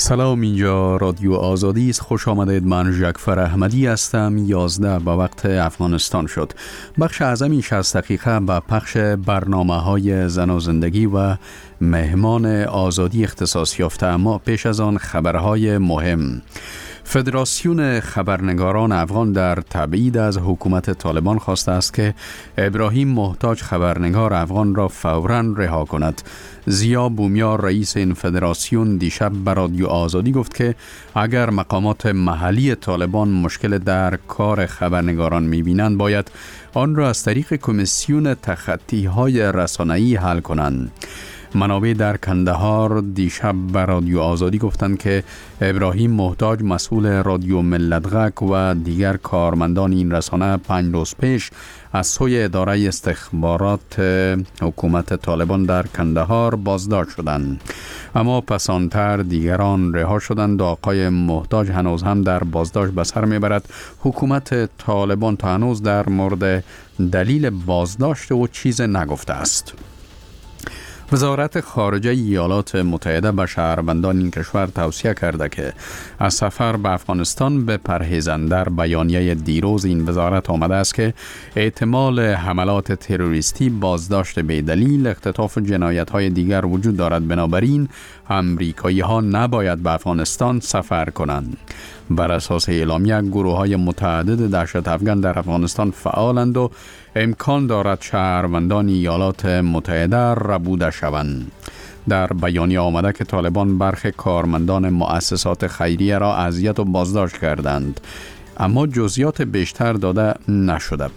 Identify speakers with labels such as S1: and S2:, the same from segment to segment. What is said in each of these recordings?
S1: سلام، اینجا رادیو آزادی است. خوش آمدید. من جعفر احمدی هستم. 11 به وقت افغانستان شد. بخش اعظمی 60 دقیقه به پخش برنامه‌های زن و زندگی و مهمان آزادی اختصاص یافته، اما پیش از آن خبرهای مهم. فدراسیون خبرنگاران افغان در تبعید از حکومت طالبان خواسته است که ابراهیم محتاج خبرنگار افغان را فوراً رها کند. زیا بومیار رئیس این فدراسیون دیشب به رادیو آزادی گفت که اگر مقامات محلی طالبان مشکل در کار خبرنگاران می‌بینند باید آن را از طریق کمیسیون تخطی‌های رسانه‌ای حل کنند. منابع در کندهار دیشب به رادیو آزادی گفتند که ابراهیم محتاج مسئول رادیو ملت‌غک و دیگر کارمندان این رسانه 5 روز پیش از سوی اداره استخبارات حکومت طالبان در کندهار بازداشت شدند، اما پسانتر دیگران رها شدند. آقای محتاج هنوز هم در بازداشت به سر میبرد. حکومت طالبان تا هنوز در مورد دلیل بازداشت او چیز نگفته است. وزارت خارجه ایالات متحده به شهروندان این کشور توصیه کرده که از سفر به افغانستان بپرهیزند. در بیانیه دیروز این وزارت آمده است که احتمال حملات تروریستی، بازداشت بی‌دلیل، اختطاف و جنایت‌های دیگر وجود دارد. بنابراین امریکایی‌ها نباید به افغانستان سفر کنند. بر اساس اعلامیه گروه‌های متعدد دهشت افغان در افغانستان فعالند و امکان دارد شهروندان ایالات متحده ربوده شوند. در بیانیه آمده که طالبان برخی کارمندان مؤسسات خیریه را اذیت و بازداشت کردند، اما جزئیات بیشتر داده نشده.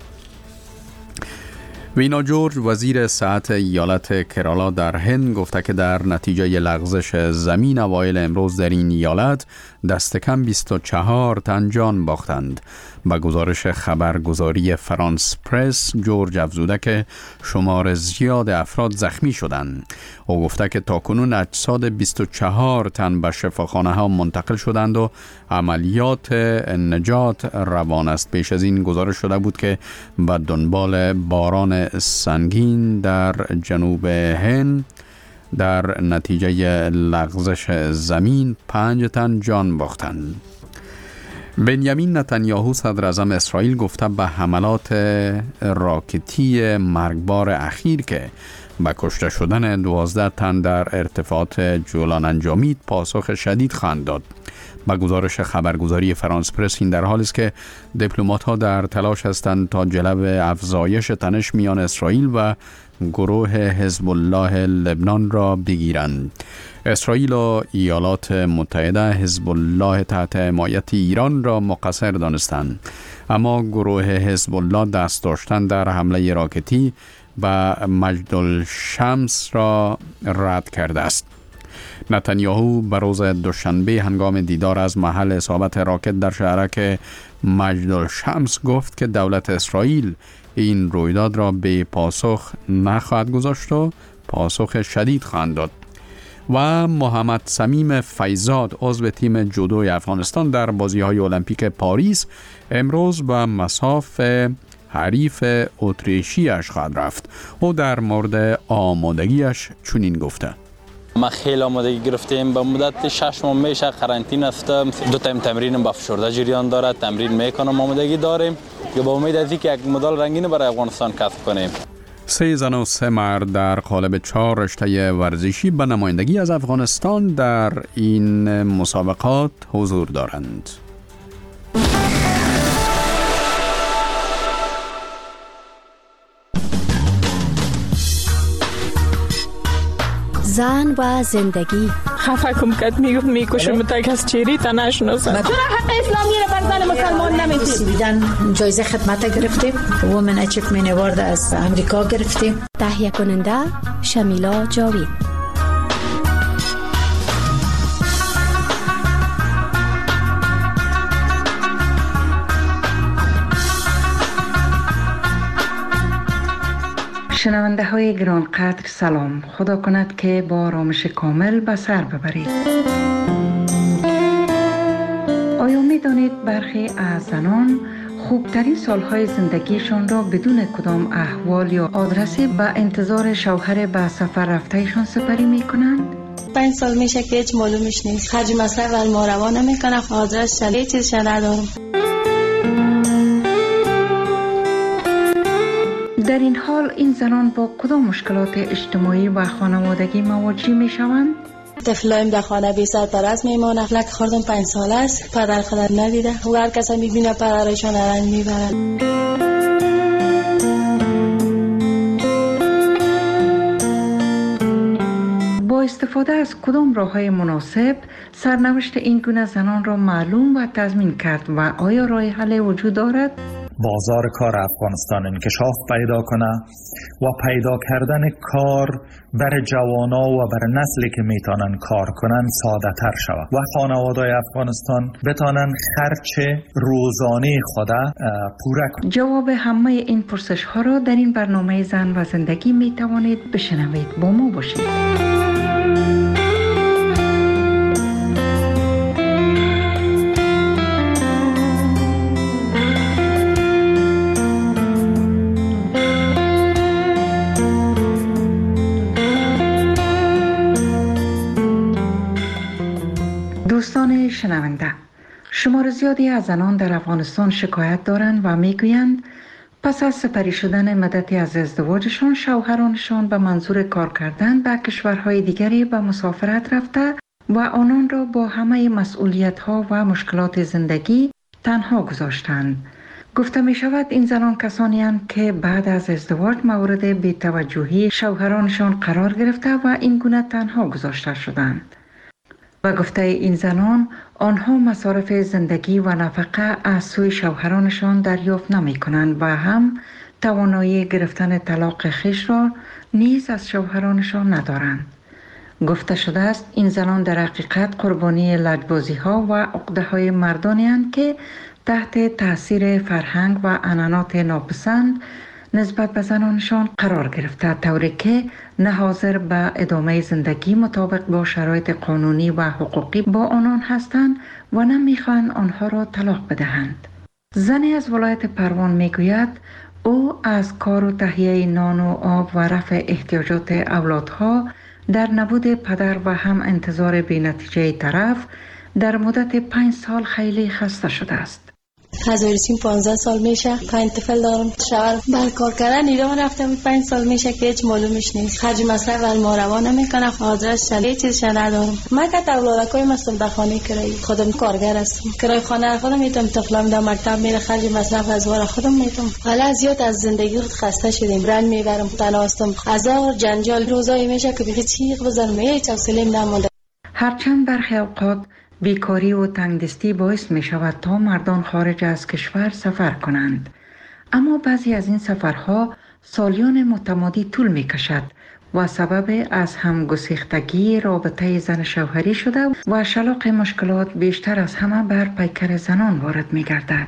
S1: وینا جورج وزیر صحت ایالت کرالا در هند گفته که در نتیجه لغزش زمین اوایل امروز در این ایالت دست کم 24 تن جان باختند. با گزارش خبرگزاری فرانس پرس، جورج افزوده که شمار زیاد افراد زخمی شدند. او گفته که تاکنون اجساد 24 تن به شفاخانه ها منتقل شدند و عملیات نجات روان است. پیش از این گزارش شده بود که به دنبال باران سنگین در جنوب هند در نتیجه لغزش زمین 5 تن جان باختند. بنیامین نتانیاهو صدر اعظم اسرائیل گفته به حملات راکتی مرگبار اخیر که به کشته شدن 12 تن در ارتفاعات جولان انجامید پاسخ شدید خواهند داد. با گزارش خبرگزاری فرانس پرس، این در حالی است که دیپلمات‌ها در تلاش هستند تا جلو افزایش تنش میان اسرائیل و گروه حزب الله لبنان را بگیرند. اسرائیل و ایالات متحده حزب الله تحت حمایت ایران را مقصر دانستند، اما گروه حزب الله دست داشتن در حمله راکتی و مجدالشمس را رد کرده است. نتانیاهو به روز دوشنبه هنگام دیدار از محل اصابت راکت در شهرک مجدالشمس گفت که دولت اسرائیل این رویداد را به پاسخ نخواهد گذاشت و پاسخ شدید خواهد داد. و محمد صمیم فیزاد عضو تیم جودوی افغانستان در بازی‌های المپیک پاریس امروز به مصاف حریف اتریشیش خواهد رفت. او در مورد آمادگیش چنین گفته:
S2: ما خیلی آمادگی گرفتیم. به مدت 6 ماه میشه قرنطینه هستم. 2 تایم تمرینم با فشرده جریان داره، تمرین میکنم، آمادگی داریم که با امید از اینکه یک مدال رنگین برای افغانستان کسب کنیم.
S1: 3 زن و 3 مرد در قالب 4 رشته ورزشی به نمایندگی از افغانستان در این مسابقات حضور دارند.
S3: زن و زندگی.
S4: خفه کم کت میکشم تا کس چیری تا نشناسد.
S5: چرا حق اسلامی رو بر زن مسلمان نمیدید؟
S6: بیدن جایزه خدمت گرفتیم. وومن اچیومنت اوارد از امریکا گرفتیم.
S3: تهیه کننده شمیلا جاوید.
S7: شنونده های گران قدر سلام. خدا کند که با آرامش کامل به سر ببرید. آیا می دانید برخی از زنان خوبترین سالهای زندگیشان را بدون کدام احوال یا آدرسی به انتظار شوهر به سفر رفتهشان سپری می کنند؟
S8: 5 سال میشه که هیچ معلومش نیست. خرج مصرف از ما روا نمیکنه، خاطرش هیچ چیزش ندارم.
S7: در این حال این زنان با کدام مشکلات اجتماعی و خانوادگی مواجه می شوند؟
S8: طفلایم در خانه بی سرپرست میمانه. لک خوردم 5 سال است، پدر خودم ندیده و هر کس میبینه پدرشان رنج میبرد.
S7: با استفاده از کدام راه‌های مناسب سرنوشت این گونه زنان را معلوم و تضمین کرد و آیا راه حل وجود دارد؟
S9: بازار کار افغانستان انکشاف پیدا کنه و پیدا کردن کار برای جوانا و برای نسلی که میتونن کار کنن ساده تر شود و خانواده‌های افغانستان بتونن خرچ روزانه خود پوره کنن.
S7: جواب همه این پرسش ها را در این برنامه زن و زندگی میتوانید بشنوید. با ما باشید. دوستان شنونده، شمار زیادی از زنان در افغانستان شکایت دارند و میگویند پس از سپری شدن مدتی از ازدواجشان شوهرانشان به منظور کار کردن به کشورهای دیگری به مسافرت رفته و آنان را با همه مسئولیت‌ها و مشکلات زندگی تنها گذاشتند. گفته می شود این زنان کسانی هستند که بعد از ازدواج مورد بی‌توجهی شوهرانشان قرار گرفته و این گونه تنها گذاشته شدند. و گفته این زنان آنها مصارف زندگی و نفقه از سوی شوهرانشان دریافت نمی کنند و هم توانایی گرفتن طلاق خویش را نیز از شوهرانشان ندارند. گفته شده است این زنان در حقیقت قربانی لجبازی ها و عقده های مردانی هستند که تحت تاثیر فرهنگ و عنعنات ناپسند نسبت به زنانشان قرار گرفته، طوری که نه حاضر به ادامه زندگی مطابق با شرایط قانونی و حقوقی با آنان هستند و نه میخواهند آنها را طلاق بدهند. زنی از ولایت پروان میگوید او از کار و تهیه نان و آب و رفع احتیاجات اولادها در نبود پدر و هم انتظار بی‌نتیجه طرف در مدت 5 سال خیلی خسته شده است.
S8: از ورسیم 15 سال میشه، 5 طفل دارم. شوهر بر کار کردن ایران رفتم 5 سال میشه که هیچ معلومش نیست. خرج مصرف از ما روا نمیکنه، خاطرش هیچ چیزش ندارم. من که اولادکایم هستم در خانه کرایی، خودم کارگر هستم. کرای خانه خودم میتونم، طفلم در مکتب میره، خرج مصرف از وار خودم میتونم. حالا زیاد از زندگی خسته شدیم، رنج میبرم، تنها هستم. هزار جنجال روزایی میشه که بخی چیغ بزنم، هیچ حوصله‌ام نمونده.
S7: هرچند برخی اوقات بیکاری و تنگدستی باعث می شود تا مردان خارج از کشور سفر کنند، اما بعضی از این سفرها سالیان متمادی طول می کشد و سبب از هم گسیختگی رابطه زن شوهری شده و شلاق مشکلات بیشتر از همه بر پیکر زنان وارد می گردد.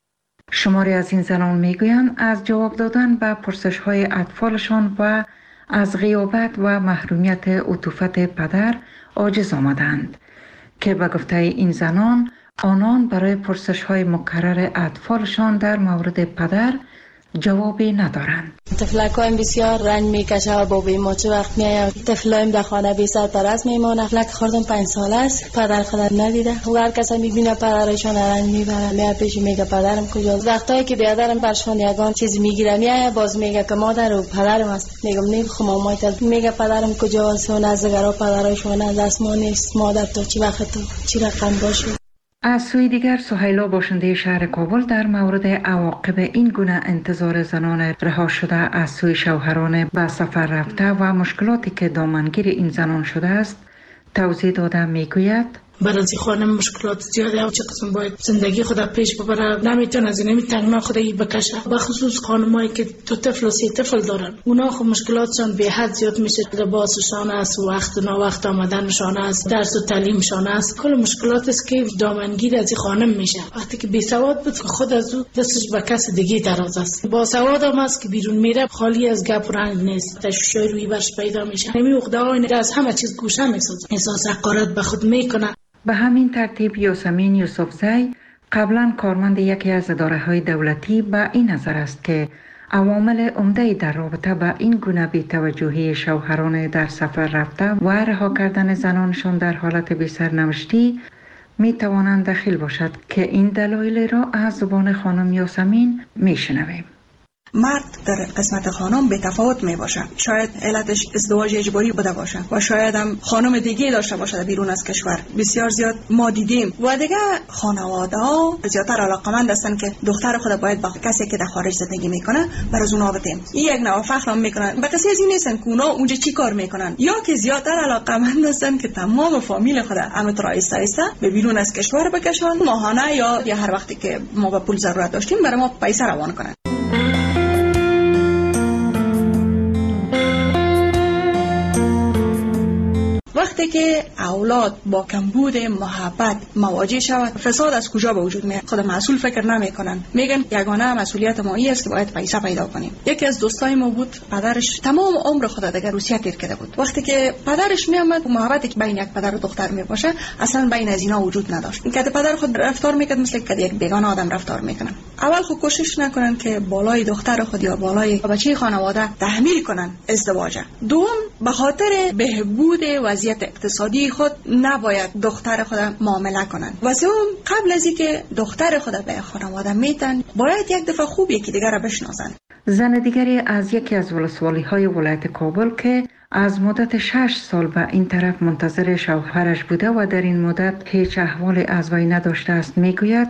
S7: شماری از این زنان می گویند از جواب دادن به پرسش های اطفالشان و از غیابت و محرومیت عطوفت پدر عاجز آمدند که به گفته این زنان آنان برای پرسش‌های مکرر اطفالشان در مورد پدر جوابی ندارند.
S8: طفلکایم بسیار رنج میکشه و بابی ما چه وقت میاد. طفلایم در خانه بی سرپرست میمانه. لک خوردم 5 سال است، پدر خودم ندیده و هر کس میبینه پدرشان رنج میبره. میاد پیش میگه پدرم کجاست. وقتایی که بیادرم برشان یگان چیز میگیره میاد باز میگه که مادر و پدرم است. میگم نیم خمامای میگه پدرم کجاست و نزدگرا پدرشان از اسمان نیست. مادر تو چی وقت تو چی رقم باشه.
S7: از سوی دیگر سهیلا باشنده شهر کابل در مورد عواقب این گونه انتظار زنان رها شده از سوی شوهران به سفر رفته و مشکلاتی که دامنگیر این زنان شده است توضیح داده میگوید
S10: برای خانم مشکلات زیاده و چه قسم باید زندگی خود پیش ببره، نمیتونه از این تنگنا خودی بکشه. به خصوص خانمایی که 2 طفل و 3 طفل دارن اونا خب مشکلاتشان به حد زیاد میشه. لباسشان است، وقت و ناوقت آمدنشان است، درس و تعلیمشان است، کل مشکلات است که دامنگیر از خانم میشه. وقتی که بی سواد بود خود از او دستش به کس دیگه دراز است. با سواد هم است که بیرون میره خالی از گپ و رنگ نیست، تشویش روی برش پیدا میشه. همین عقده‌ها از همه چیز گوشه میسازه، احساس حقارت به خود میکنه.
S7: به همین ترتیب یاسمین یوسفزی قبلا کارمند یکی از اداره‌های دولتی به این نظر است که عوامل عمده در رابطه با این گونه بی‌توجهی شوهران در سفر رفته و رها کردن زنانشان در حالت بی‌سرنوشتی می توانند دخیل باشد که این دلایل را از زبان خانم یاسمین می شنویم.
S11: مرد در قسمت خانم به تفاوت می باشه. شاید علتش ازدواج اجباری بوده باشه و شاید هم خانم دیگه داشته باشه بیرون از کشور. بسیار زیاد ما دیدیم و دیگه خانواده ها زیادتر علاقمند هستن که دختر خود باید با کسی که در خارج زندگی میکنه بر از اونها بدیم. این یک نوع فخر هم میکنن. به کسی از این نیستن که اونا اونجا چی کار میکنن، یا که زیادتر علاقمند هستن که تمام فامیل خود همینطور آیسته آیسته به بیرون از کشور بکشن، ماهانه یا هر وقتی که ما به پول ضرورت داشتیم برای ما پیسه روان کنن. وقتی که اولاد با کمبود محبت مواجه شود، فساد از کجا به وجود میاد؟ خود مسئول فکر نمیکنن، میگن یگانه مسئولیت ما این است که باید پیسه پیدا کنیم. یکی از دوستای ما بود، پدرش تمام عمر خود دیگه روسیه تیر کرده بود. وقتی که پدرش میامد، محبتی که بین یک پدر و دختر میباشه اصلا بین از اینا وجود نداشت. این که پدر خود رفتار میکرد مثل که یک بیگانه آدم رفتار میکنن. اول خود کوشش نکنن که بالای دختر خود یا بالای بچه خانواده تحمیل کنن ازدواج. دوم، به خاطر بهبود وضعیت اقتصادی خود نباید دختر خود معامله کنن. و سوم، قبل از اینکه دختر خود به خانواده میتن باید یک دفعه خوب یکی دیگر را بشناسن.
S7: زن دیگری از یکی از ولسوالی‌های ولایت کابل که از مدت 6 سال به این طرف منتظر شوهرش بوده و در این مدت هیچ احوالی از وی نداشته است میگوید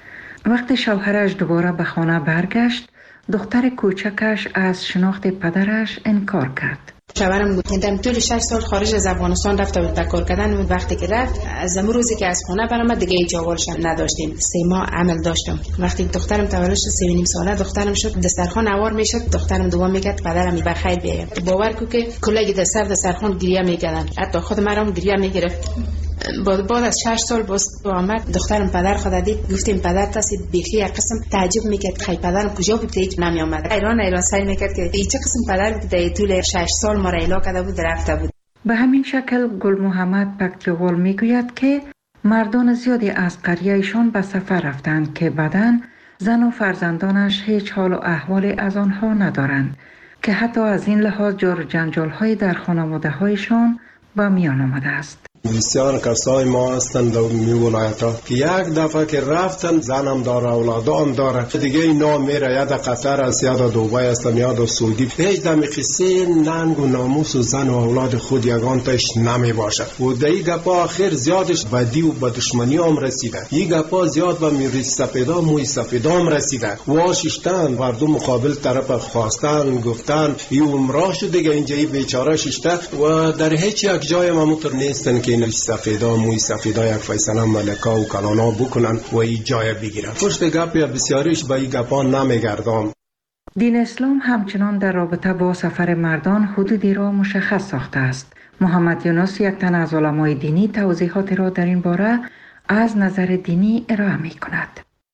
S7: وقتی شوهرش دوباره به خانه برگشت، دختر کوچکش از شناخت پدرش انکار کرد.
S12: شوهرم بود که طول 6 سال خارج از افغانستان رفته بود به کار کردن. بود وقتی که رفت، از اون روزی که از خونه برآمد دیگه هیچ احوالش نداشتیم. 3 ماه عمل داشتم. وقتی دخترم تولد شد 3.5 ساله دخترم شد، دسترخوان اوار میشد، دخترم دوام میکرد پدرم بخیر بیاید. باور کو که کلاگی دسترخوان گریه میکردن، حتی خود مرام گریه میگرفت. بعد از 6 سال باز آمد، دخترم پدر خود دید، گفتیم پدر تاسی بیخی یک قسم تعجب میکرد خیلی پدرم کجا بود هیچ نمی آمد. ایران سعی میکرد که این چه قسم پدر بود در طول 6 سال ما را اعلام کرده بود رفته بود.
S7: به همین شکل گل محمد پکتیوال میگوید که مردان زیادی از قریهشان به سفر رفتند که بعداً زن و فرزندانش هیچ حال و احوالی از آنها ندارند که حتی از این لحاظ جار و جنجال‌های در خانواده‌هایشان با میان آمده است.
S13: بسیار کسای ما هستند در ولایت ها که یک دفعه که رفتن زنم داره اولادام داره دیگه اینا میره یا در قطر است یا در دوبای است یا در سعودی، هیچ دم قصه ننگ و ناموس و زن و اولاد خود یگان تاش نمی باشه و در این گپا آخر زیادش بدی و به دشمنی هم رسیده. این گپا زیاد به میری سفیدا موی سفیدا هم رسیده. واششتن مردم مقابل طرف خواستن گفتن این عمره شد دیگه اینجا بیچاره ششته و در هیچ یک جای ماموتر نیستن که این سفیدا موی سفیدا یک فیصله ملکا و کلانا بکنن و این جای بگیرن. پشت گپ یا بسیاریش به این گپا نمیگردم.
S7: دین اسلام همچنان در رابطه با سفر مردان حدودی را مشخص ساخته است. محمد یونس یک تن از علمای دینی توضیحات را در این باره از نظر دینی ارائه می کند.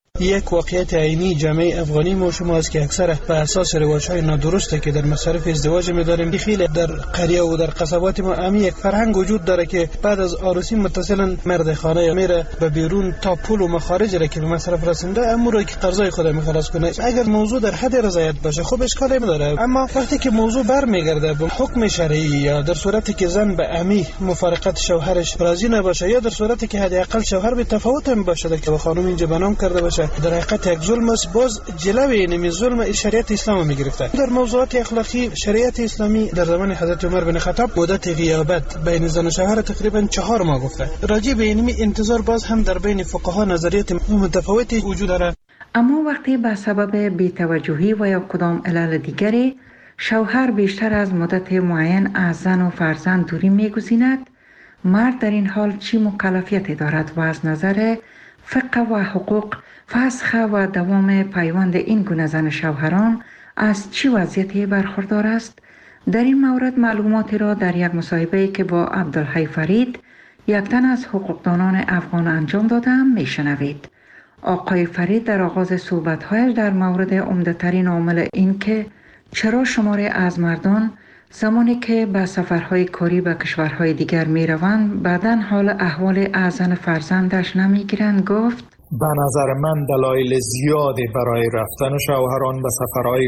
S14: یک واقعیت عینی جامعه افغانی ما شما است که اکثر بر اساس روایت‌های نادرسته که در مصارف ازدواج می‌داریم، خیلی در قریه و در قصبات ما امی یک فرهنگ وجود داره که بعد از عروسی متصلا مرد خانه میره به بیرون تا پول و مخارج را که به مصرف رسونده امور که قرضای خود می‌خلاص کنه. اگر موضوع در حد رضایت باشه خب اشکالی نداره، اما وقتی که موضوع برمیگرده به حکم شرعی یا در صورتی که زن به امی مفارقت شوهرش راضی نباشه یا در صورتی که حداقل شوهر به تفاوت هم باشه که به خانم اینجا بنام کرده باشه، در حقیقت یک ظلم است. باز جلوه این ظلم شریعت اسلام میگرفته. در موضوعات اخلاقی شریعت اسلامی در زمان حضرت عمر بن خطاب مدت غیابت بین زن و شوهر تقریبا 4 ماه گفته. راجع به این انتظار باز هم در بین فقها نظریات متفاوتی وجود داره.
S7: اما وقتی به سبب بی‌توجهی و یا کدام علل دیگری شوهر بیشتر از مدت معین از زن و فرزند دوری میگزیند، مرد در این حال چی مکلفیتی دارد و از نظر فقه و حقوق فسخ و دوام پیوند این گونه زن شوهران از چی وضعیتی برخوردار است؟ در این مورد معلوماتی را در یک مصاحبه‌ای که با عبدالحی فرید یک تن از حقوقدانان افغان انجام دادم میشنوید. آقای فرید در آغاز صحبت‌هایش در مورد عمده‌ترین عامل این که چرا شماری از مردان زمانی که به سفرهای کاری به کشورهای دیگر میروند بعداً حال احوال از زن فرزندش نمیگیرند گفت:
S9: به نظر من دلایل زیادی برای رفتن شوهران به سفرهای